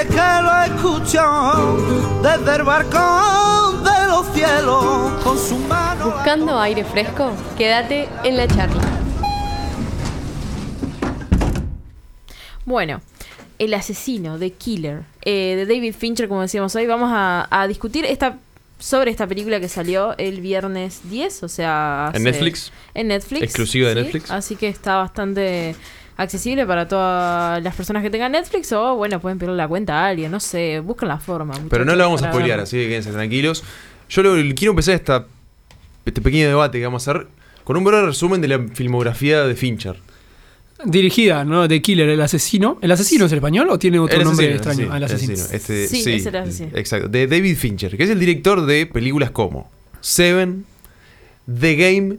es que lo escuchó desde el balcón de los cielos con su mano. Buscando aire fresco, quédate en la charla. Bueno, El asesino, The Killer, de David Fincher, como decíamos hoy. Vamos a discutir sobre esta película que salió el viernes 10, o sea... En Netflix. En Netflix. Exclusiva de ¿sí? Netflix. Así que está bastante accesible para todas las personas que tengan Netflix, o bueno, pueden pedirle la cuenta a alguien, no sé, buscan la forma. Pero no la vamos a spoilear, así que quédense tranquilos. Yo quiero empezar este pequeño debate que vamos a hacer con un breve resumen de la filmografía de Fincher. Dirigida, ¿no? The Killer, el asesino. ¿El asesino es el español o tiene otro nombre extraño? Sí, El asesino. Sí, es el asesino. Exacto. De David Fincher, que es el director de películas como Seven, The Game,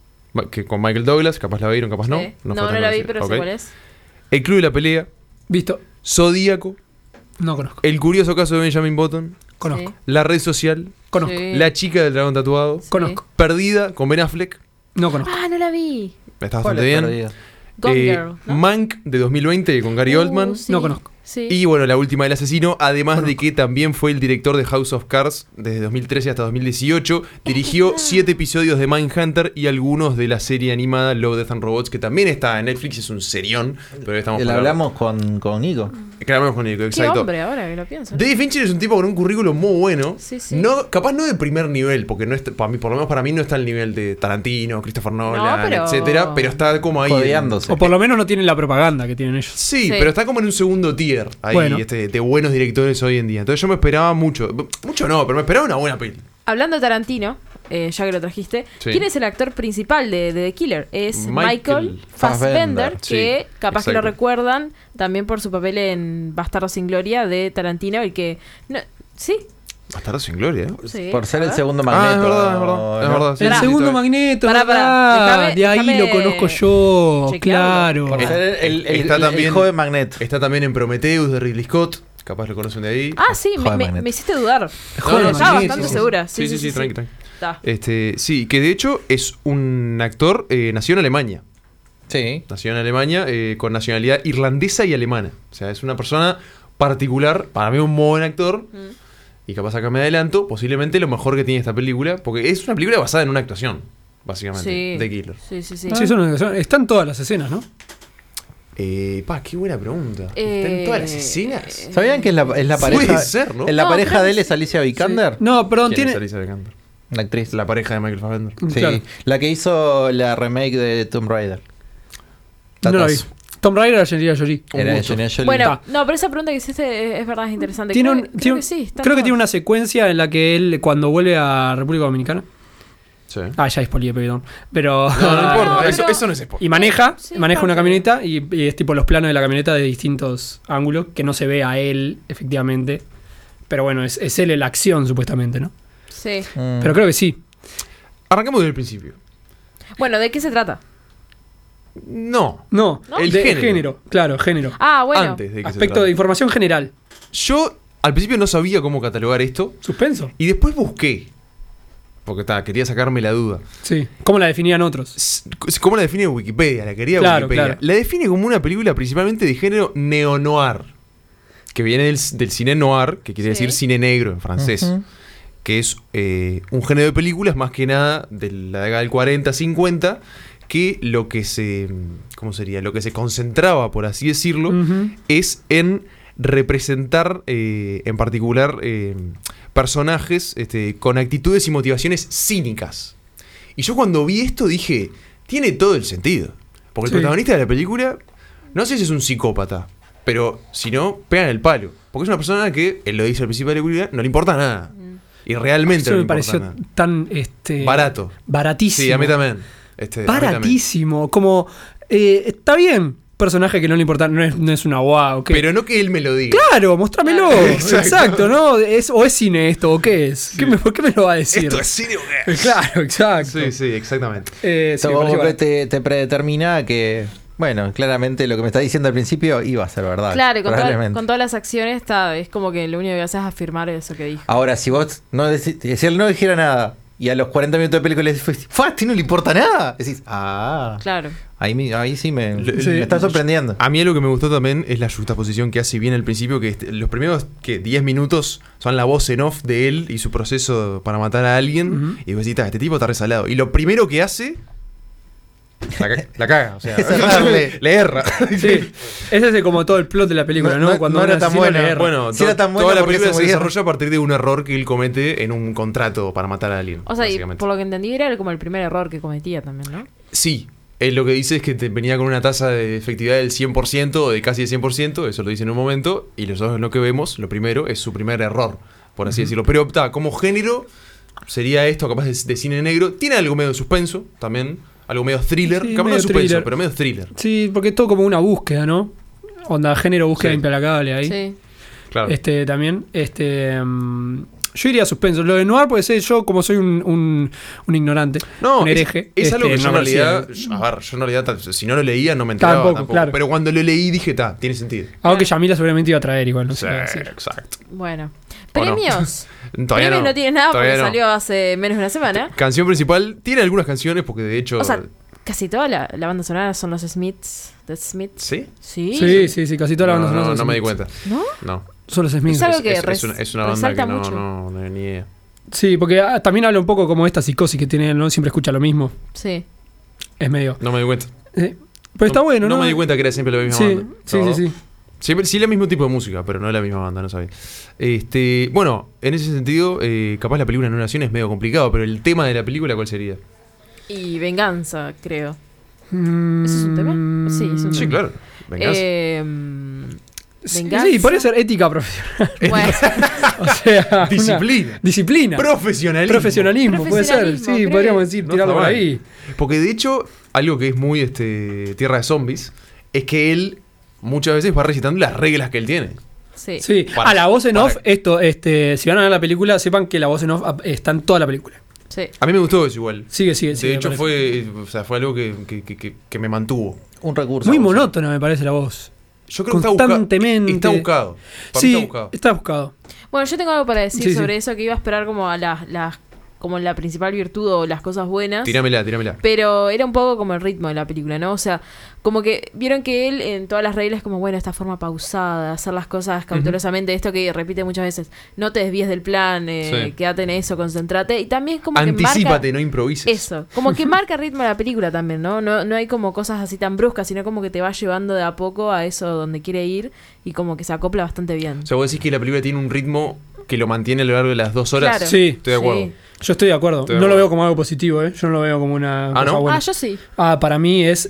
que con Michael Douglas, capaz la vieron, capaz no. Sí. No No la vi, pero sé cuál es. El Club de la Pelea, Visto. Zodíaco, No conozco. El curioso caso de Benjamin Button, Conozco. Sí. La red social, Conozco. Sí. La chica del dragón tatuado, Sí. Conozco. Perdida con Ben Affleck, No conozco. Ah, no la vi. está bastante bien. Gone Girl, ¿no? Mank de 2020 con Gary Oldman. Sí. No conozco. Sí. Y bueno, la última del asesino, además Conozco. de que también fue el director de House of Cards desde 2013 hasta 2018. Dirigió 7 episodios de Mindhunter y algunos de la serie animada Love, Death and Robots, que también está en Netflix, es un serión. Pero estamos La hablamos con Nico. Que hablamos con Nico, Qué exacto. hombre ahora que lo pienso. David Fincher es un tipo con un currículum muy bueno. Sí, sí. No, capaz no de primer nivel, porque no está, para mí, por lo menos para mí no está al nivel de Tarantino, Christopher Nolan, pero- etcétera, pero está como ahí. Codeándose. O por lo menos no tienen la propaganda que tienen ellos. Sí, Sí. pero está como en un segundo tier ahí, Bueno. de buenos directores hoy en día. Entonces yo me esperaba mucho no, pero me esperaba una buena peli. Hablando de Tarantino, ya que lo trajiste, Sí. ¿quién es el actor principal de The Killer? Es Michael Michael Fassbender, Sí, que capaz que lo exacto. recuerdan también por su papel en Bastardos sin Gloria de Tarantino, el que... No, sí, Bastardo sin gloria, ¿eh? sí. Por ser a el ver. segundo Ah, Magneto. es verdad. Es ¿no? verdad, sí, El sí, segundo sí, Magneto, Pará, ¿verdad? déjame- De ahí déjame lo conozco yo, chequearlo. claro. Por ser Está también- el joven Magneto. Está también en Prometheus de Ridley Scott. Capaz lo conocen de ahí. Ah, sí, Joder, me Magneto. hiciste dudar. Joder, No, estaba Magneto. bastante Sí, segura. Sí, tranqui. Está. Sí, que de hecho es un actor, nació en Alemania. Sí. Nació en Alemania con nacionalidad irlandesa y alemana. O sea, es una persona particular, para mí un muy buen actor. Y capaz acá me adelanto, posiblemente lo mejor que tiene esta película, porque es una película basada en una actuación, básicamente, Sí. de Killer. Sí. Sí, están todas las escenas, ¿no? Qué buena pregunta. ¿Está en todas las escenas? ¿Sabían que es la Puede pareja? ser, ¿no? La No, pareja creo de que él es Alicia Vikander. No, perdón, ¿Quién es tiene... Alicia Vikander? La actriz. La pareja de Michael Fassbender. Sí. Claro. La que hizo la remake de Tomb Raider. No la vi. Datazo. Tom Raider, Angelina Jolie. Era gusto. Angelina Jolie. Bueno, Está. no, pero esa pregunta que hiciste es verdad, es interesante. Tiene creo, un- creo tiene- que sí. están Creo que tiene todas. una secuencia en la que él, cuando vuelve a República Dominicana... Sí. Ah, ya spoileé, perdón. Pero... No importa, no, eso, pero- eso no es spoiler. Y maneja Sí, una parte. camioneta y es tipo los planos de la camioneta de distintos ángulos, que no se ve a él, efectivamente. Pero bueno, es él en la acción, supuestamente, ¿no? Sí. Pero creo que sí. Arranquemos desde el principio. Bueno, ¿de qué se trata? No. No, ¿No? El de género. Claro, género. Ah, bueno. Antes de que se Aspecto trate. de información general. Yo al principio no sabía cómo catalogar esto Suspenso. y después busqué. Porque quería sacarme la duda. Sí. ¿Cómo la definían otros? ¿Cómo la define Wikipedia? La quería Claro, Wikipedia. claro. La define como una película principalmente de género neo-noir. Que viene del cine noir, que quiere Sí. decir cine negro en francés. Ujú. Que es un género de películas más que nada de la década del 40-50, que lo que se. ¿Cómo sería? Lo que se concentraba, por así decirlo, Ujú. es en representar en particular personajes con actitudes y motivaciones cínicas. Y yo cuando vi esto dije, tiene todo el sentido. Porque Sí. el protagonista de la película, no sé si es un psicópata, pero si no, pega en el palo. Porque es una persona que, él lo dice al principio de la película, no le importa nada. Y realmente Eso no le me importa pareció nada. tan Barato. baratísimo. Sí, a mí también. A mí también. Baratísimo. Como está bien. Personaje que no le importa, no es una guau. ¿Qué? Pero no que él me lo diga. Claro, mostrámelo. Exacto. Exacto, ¿no? O es cine esto, o qué es. ¿Por qué me lo va a decir? ¿Esto es cine o qué es? Claro, exacto. Sí, exactamente. Sí, Eso me como pareció que barato. te predetermina que, bueno, claramente lo que me está diciendo al principio iba a ser verdad. Claro, y con, probablemente. con todas las acciones es como que lo único que haces es afirmar eso que dijo. Ahora, si vos no si él no dijera nada Y a los 40 minutos de película decís, ¡Fasti, no le importa nada! Decís, Claro. Ahí sí me Sí. está sorprendiendo. A mí lo que me gustó también es la justaposición que hace bien al principio, que los primeros 10 minutos son la voz en off de él y su proceso para matar a alguien. Y vos decís, este tipo está resalado. Y lo primero que hace... La caga, o sea, Es errarle. le erra. Sí. Ese es como todo el plot de la película, ¿no? Cuando no era un tan asesino buena. le erra. Bueno, Si era tan buena, toda la ¿por qué película se se moría? desarrolla a partir de un error que él comete en un contrato para matar a alguien. O sea, y básicamente. por lo que entendí era como el primer error que cometía también, ¿no? Sí, él lo que dice es que venía con una tasa de efectividad del 100% o de casi el 100%, eso lo dice en un momento, y nosotros lo que vemos, lo primero, es su primer error, por así decirlo. Pero como género, sería esto capaz de cine negro. Tiene algo medio de suspenso también, algo medio thriller, Sí, capaz no medio de suspenso, thriller. pero medio thriller. Sí, porque es todo como una búsqueda, ¿no? Onda, género, búsqueda Sí. implacable ahí. Sí. Claro. También, yo iría a suspenso. Lo de noir puede ser yo, como soy un ignorante, No, un hereje. es algo que yo en no realidad, percibo. a ver, yo en realidad, si no lo leía, no me enteraba tampoco. Claro. Pero cuando lo leí dije, tiene sentido. Algo que Yamila seguramente iba a traer igual, no Sí, sé. qué decir. exacto. Bueno. ¿O no? Premios. Todavía Premios no tiene nada porque Todavía no. salió hace menos de una semana. Canción principal, tiene algunas canciones porque de hecho... O sea, casi toda la banda sonora son los Smiths. The Smiths. ¿Sí? Sí. Sí, casi toda la banda sonora No, son no me di Smiths. cuenta. ¿No? No. Son los Smiths. Es algo que es una banda resalta que no, mucho. no, ni idea. Sí, porque también habla un poco como esta psicosis que tiene, ¿no? Siempre escucha lo mismo. Sí. Es medio. No me di cuenta. Pero está bueno, ¿no? No me di cuenta que era siempre la misma Sí, banda. sí, No. sí. Siempre, sí, el mismo tipo de música, pero no es la misma banda, no sabía. Bueno, en ese sentido, capaz la película en una nación es medio complicado, pero el tema de la película, ¿cuál sería? Y Venganza, creo. Mm, ¿Eso es un tema? Sí, es un Sí, tema. claro. Venganza. Venganza. Sí, podría ser ética profesional. Bueno, O sea, una- Disciplina. disciplina. Profesionalismo. Profesionalismo, puede ser. Profesionalismo, Sí, creo. podríamos decir, No tirarlo está por mal. ahí. Porque de hecho, algo que es muy Tierra de Zombies, es que él muchas veces va recitando las reglas que él tiene. sí. Sí. La voz en off, si van a ver la película, sepan que la voz en off está en toda la película. Sí. A mí me gustó eso igual. Sigue. De hecho, me parece. fue algo que me mantuvo. Un recurso. Muy monótona me parece la voz. Yo creo que Constantemente. está buscado. Para mí Sí, está buscado. está buscado. Bueno, yo tengo algo para decir Sí, sobre sí. eso, que iba a esperar como a como la principal virtud o las cosas buenas. Tíramela. Pero era un poco como el ritmo de la película, ¿no? O sea, como que vieron que él en todas las reglas como, bueno, esta forma pausada, hacer las cosas cautelosamente, esto que repite muchas veces, no te desvíes del plan, Sí. quédate en eso, concéntrate. Y también como que Anticípate, marca no improvises. eso, como que marca el ritmo de la película también, ¿no? No hay como cosas así tan bruscas, sino como que te va llevando de a poco a eso donde quiere ir y como que se acopla bastante bien. O sea, vos decís que la película tiene un ritmo que lo mantiene a lo largo de las 2 horas. Claro. Sí. Estoy de acuerdo. Sí. Yo estoy de acuerdo. Estoy de No lo acuerdo. veo como algo positivo, ¿eh? Yo no lo veo como una cosa ¿no? buena. Ah, yo sí. Para mí es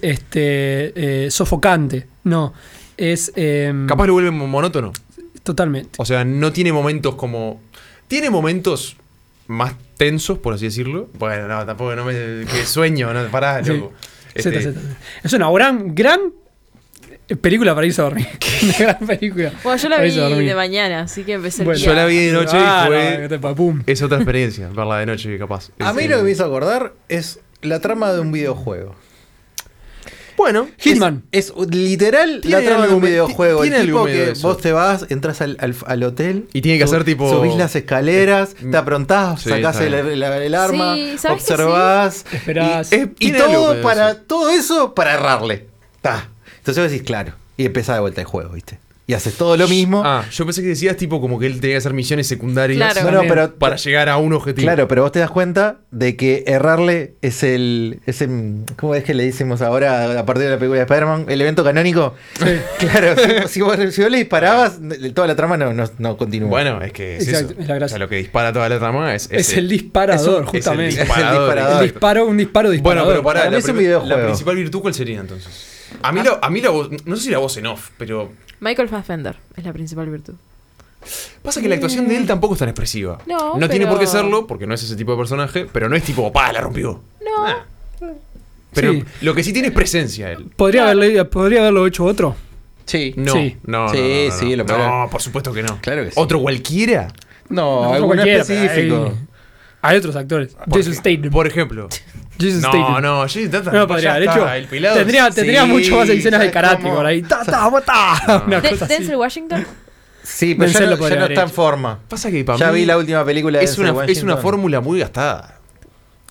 sofocante. No, es Capaz lo vuelve monótono. totalmente. O sea, no tiene momentos como... Tiene momentos más tensos, por así decirlo. Bueno, no, tampoco no me... Que sueño, no, pará, Sí. loco. Z. Es una gran película para irse a dormir. Una gran película. Bueno, yo la para vi irse a dormir. de mañana, así que empecé el Bueno. día. Yo la vi de noche y fue... Pum. Es otra experiencia, verla de noche, capaz. A mí lo que me hizo acordar es la trama de un videojuego. Bueno, Hitman. Es literal Tiene la trama de algo un me- videojuego. tiene El algo tipo medio de que eso. vos te vas, entras al hotel. Y tiene que hacer tipo- Subís las escaleras, te aprontás, Sí, sacás está el arma, Sí, ¿sabés que observás. Esperás. Y Tiene algo todo medio para eso. todo eso para errarle. Ta. Entonces vos decís, claro. Y empezás de vuelta el juego, ¿viste? Y haces todo lo mismo. yo pensé que decías tipo como que él tenía que hacer misiones secundarias Claro. No, pero para llegar a un objetivo. claro, pero vos te das cuenta de que errarle es el ¿cómo es que le decimos ahora a partir de la película de Spider-Man? El evento canónico. Claro, si vos le disparabas, toda la trama no continúa. Bueno, es que es Exacto, eso. es la gracia. O sea, lo que dispara toda la trama es El disparador, es el justamente. disparador. Es el exacto. Un disparo Bueno, disparador. pero pará, Para mí es un videojuego. la principal virtud, ¿cuál sería entonces? A mí la voz, no sé si la voz en off, pero Michael Fassbender es la principal virtud. pasa que la actuación de él tampoco es tan expresiva. No, tiene pero- por qué serlo, porque no es ese tipo de personaje, pero no es tipo, ¡pah! La rompió. No. Pero Sí. lo que sí tiene es presencia él. ¿Podría haberlo hecho otro? Sí. No, Sí. no, Sí, no, sí, no, lo no, podrá. por supuesto que no. Claro que sí. ¿Otro cualquiera? No, No, alguno cualquiera, pero específico. Hay otros actores. Jason Statham. Por ejemplo. Jason No, Statham. no, Jason Statham. No podría ya haber está, hecho. El pelado. Tendría Sí, mucho más escenas de ¿sabes karate cómo? por ahí. Una cosa así. Denzel Washington. Sí, pero Denzel ya lo no podría haber está en hecho. forma. Pasa que para Ya mí vi la última película de es Denzel una Washington. fórmula muy gastada.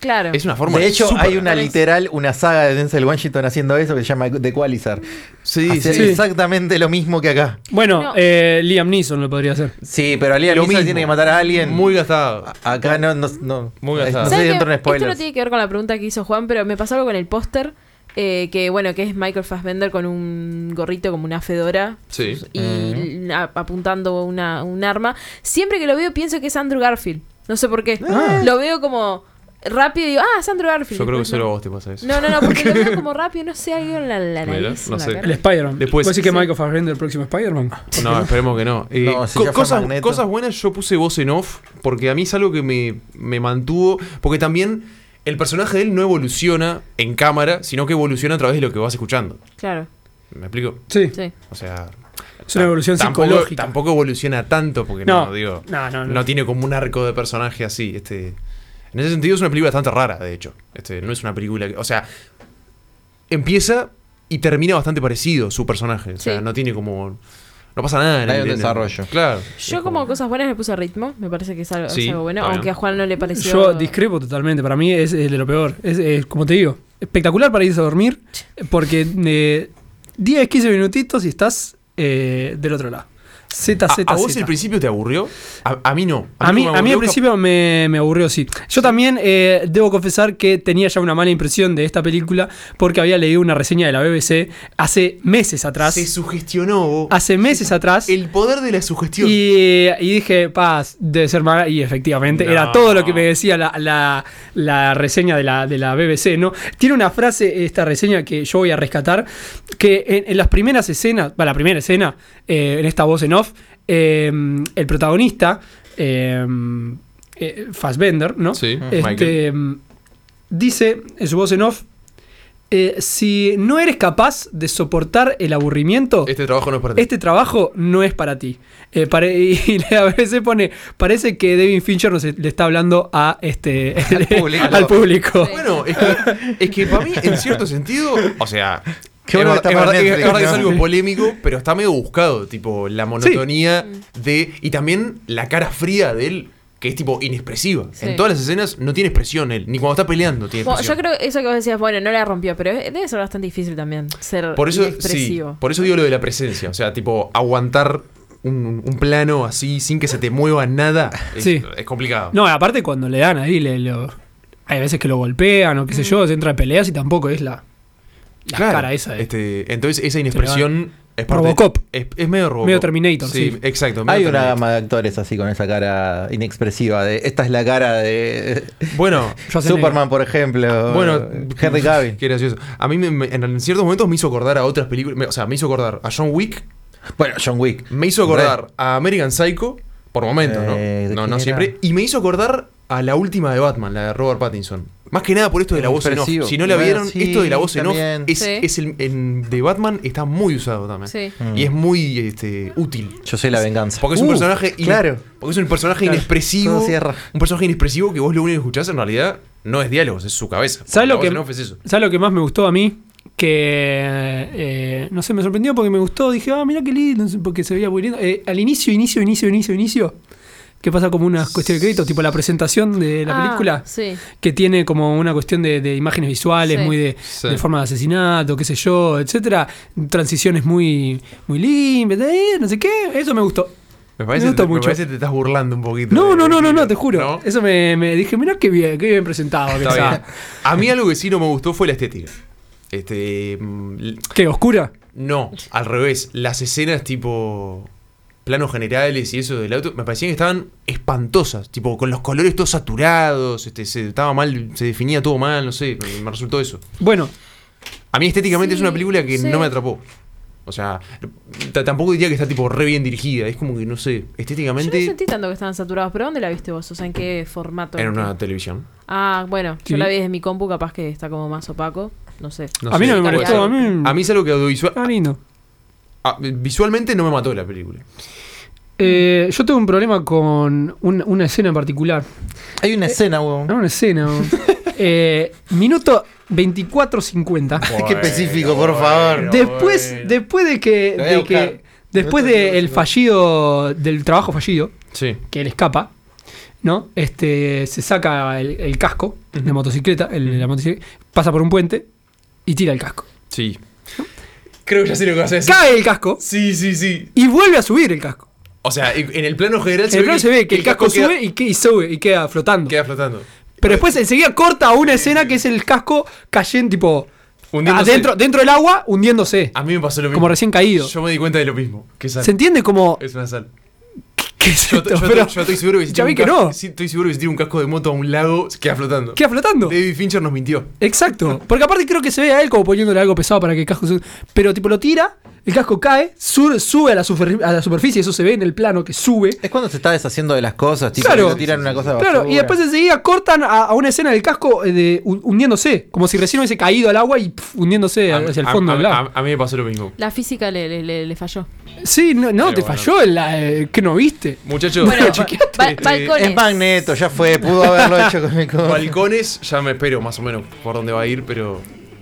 Claro. Es una forma De hecho, súper- hay una saga de Denzel Washington haciendo eso que se llama The Equalizer. Sí, Hace sí. exactamente lo mismo que acá. Bueno, No. Liam Neeson lo podría hacer. Sí, pero Liam Lo Neeson mismo. tiene que matar a alguien. Muy gastado. Acá no Muy gastado. no sé ¿Sabes si qué? entro en Esto no spoilers. tiene que ver con la pregunta que hizo Juan, pero me pasó algo con el póster. Que es Michael Fassbender con un gorrito como una fedora Sí. y apuntando un arma. Siempre que lo veo pienso que es Andrew Garfield. No sé por qué. Lo veo como rápido y digo, es Andrew Garfield. Yo creo que Después solo a no. vos te pasa eso. No, porque lo veo como rápido, no sé, algo en la Mira, nariz. no en la sé. cara. El Spider-Man. Después- ¿Puedes decir que Sí. Michael Fassbender el próximo Spider-Man? No, esperemos que no. No, si ya fue Magneto. Cosas buenas, yo puse voz en off, porque a mí es algo que me mantuvo. Porque también el personaje de él no evoluciona en cámara, sino que evoluciona a través de lo que vas escuchando. Claro, ¿Me explico? Sí. sí. O sea. Es una evolución tampoco, psicológica. Tampoco evoluciona tanto, porque No. no No. tiene como un arco de personaje así. En ese sentido es una película bastante rara, de hecho. No es una película que. O sea, empieza y termina bastante parecido su personaje. O sea, Sí. no tiene como. No pasa nada en Hay el- un en el- desarrollo. Claro. Yo Es como cosas buenas le puse ritmo, me parece que es algo, Sí, es algo bueno, está bien. aunque a Juan no le pareció... Yo discrepo totalmente. Para mí es de lo peor. Es, como te digo, espectacular para irse a dormir. Porque 10, 15 minutitos y estás del otro lado. ¿A vos el principio te aburrió? A mí no. A mí no me al aburrió, principio me aburrió, sí. Yo también debo confesar que tenía ya una mala impresión de esta película porque había leído una reseña de la BBC hace meses atrás. Se sugestionó. Hace meses atrás. El poder de la sugestión. Y dije, paz, debe ser mala. Y efectivamente, No. era todo lo que me decía la reseña de la BBC, ¿no? Tiene una frase, esta reseña, que yo voy a rescatar, que en las primeras escenas, la primera escena, en esta voz en off, el protagonista, Fassbender, ¿no? Sí, dice en su voz en off, si no eres capaz de soportar el aburrimiento, Este trabajo no es para ti. este trabajo no es para ti. Y a veces pone, parece que David Fincher le está hablando a al público. Bueno, es que para mí, en cierto sentido, o sea, Qué bueno que está para Netflix, es verdad que es ¿no? algo polémico, pero está medio buscado, tipo, la monotonía y también la cara fría de él, que es tipo inexpresiva. Sí. En todas las escenas no tiene expresión él, ni cuando está peleando tiene Bueno, expresión. yo creo que eso que vos decías, bueno, no la rompió, pero debe ser bastante difícil también ser Por eso, sí, expresivo. por eso digo lo de la presencia, o sea, tipo, aguantar un plano así sin que se te mueva nada Sí. es complicado. No, aparte cuando le dan ahí, hay veces que lo golpean o qué sé yo, se entra en peleas y tampoco es la Claro, cara esa. entonces esa inexpresión es parte Robocop. Es medio Robocop. Medio Terminator, sí. Exacto. medio Hay una Terminator. gama de actores así con esa cara inexpresiva. Esta es la cara de Bueno, Superman, por ejemplo. bueno, Henry Cavill. Qué gracioso. A mí en ciertos momentos me hizo acordar a otras películas. O sea, me hizo acordar a John Wick. Bueno, John Wick. Me hizo acordar a American Psycho. Por momentos, ¿de ¿no? No, quién no era? siempre. Y me hizo acordar a la última de Batman, la de Robert Pattinson. Más que nada por esto de la voz en off. Expresivo. Si no la Bueno, vieron, sí, esto de la voz en off también. de Batman está muy usado también. Sí. Y es muy útil. Yo soy la venganza. Porque es un personaje claro. Porque es un personaje Claro, inexpresivo. todo cierra. Un personaje inexpresivo que vos lo único que escuchás en realidad no es diálogos, es su cabeza. ¿Sabes La lo voz que, en off es eso. ¿sabes lo que más me gustó a mí? Que no sé, me sorprendió porque me gustó. Dije, mira qué lindo, porque se veía muy lindo. Al inicio, que pasa como una cuestión de crédito, tipo la presentación de la película, Sí. que tiene como una cuestión de imágenes visuales, Sí. muy de Sí. forma de asesinato, qué sé yo, etcétera. Transiciones muy limpias, no sé qué. Eso me gustó. Me parece, me gusta me mucho. parece que te estás burlando un poquito. No, te juro. ¿No? Eso me dije, mirá qué bien presentado. Que Está está. bien. A mí algo que sí no me gustó fue la estética. ¿Qué? ¿Oscura? No, al revés. Las escenas tipo planos generales y eso del auto me parecían que estaban espantosas, tipo con los colores todos saturados, estaba mal, se definía todo mal, no sé, me resultó eso. Bueno, A mí estéticamente Sí, es una película que sí. no me atrapó. O sea, tampoco diría que está tipo re bien dirigida, es como que no sé, Yo no estéticamente sentí tanto que estaban saturados, pero ¿dónde la viste vos? O sea, ¿en qué formato? en una televisión. Ah, bueno, Sí. yo la vi desde mi compu, capaz que está como más opaco, no sé. a mí no me puede molestó. ser. A mí es algo que audiovisual. lindo. Visualmente no me mató la película. Yo tengo un problema con una escena en particular. Hay una escena, weón. No, una escena. Minuto 24:50. Qué específico, por favor. Después de Lo voy a buscar. después del fallido, del trabajo fallido, Sí. que él escapa, ¿no? Se saca el casco de motocicleta, la motocicleta, pasa por un puente y tira el casco. Sí. Creo que ya sé lo que vas a decir. Cae el casco Sí. y vuelve a subir el casco. O sea, en el plano general En el plano se ve que el casco sube y queda flotando. queda flotando. Pero después enseguida corta a una escena que es el casco cayendo, tipo, Hundiéndose. dentro del agua, hundiéndose. A mí me pasó lo mismo. Como recién caído. Yo me di cuenta de lo mismo. Que sal. ¿Se entiende como Es una sal. qué es Yo, esto? yo- Pero yo estoy seguro que si ya tiro vi un que casco- no. sí, estoy seguro que si tiro un casco de moto a un lago, queda flotando. queda flotando. David Fincher nos mintió. Exacto. Porque aparte creo que se ve a él como poniéndole algo pesado para que el casco pero tipo lo tira, el casco cae, sube a la superficie, eso se ve en el plano que sube. Es cuando se está deshaciendo de las cosas, tipo, Claro. que lo tiran una cosa de Claro, basura. y después enseguida cortan a una escena del casco hundiéndose, como si recién hubiese caído al agua y hundiéndose hacia el fondo del lago. A mí me pasó lo mismo. La física le falló. Sí, no, Pero te bueno. falló ¿qué no viste? Muchachos, Bueno, chequeate. balcones. Es Magneto, ya fue, pudo haberlo hecho con el codo. Balcones, ya me espero más o menos por dónde va a ir, pero.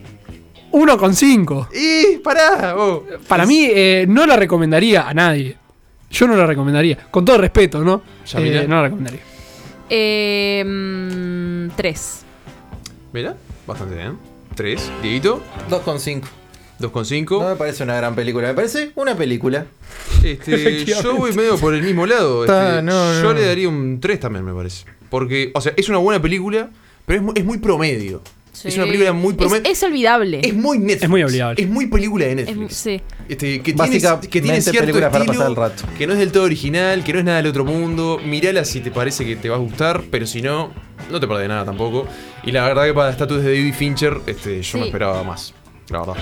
1,5. Pará! Para mí, no la recomendaría a nadie. Yo no la recomendaría. Con todo respeto, ¿no? Yamila. No la recomendaría. 3. Mira, bastante bien. 3. Dieguito, 2,5. 2,5. No me parece una gran película, me parece una película. Yo voy medio por el mismo lado. No. Yo le daría un 3 también, me parece. Porque, o sea, es una buena película, pero es muy promedio. Es una película muy promedio. Es olvidable. Es muy Netflix. Es muy olvidable. Es muy película de Es Netflix. sí. Que Básicamente tiene cierto películas para estilo, pasar el rato. que no es del todo original, que no es nada del otro mundo. Mirala si te parece que te va a gustar, pero si no, no te perdés nada tampoco. Y la verdad que para estatuas de David Fincher, yo Sí. me esperaba más. La verdad.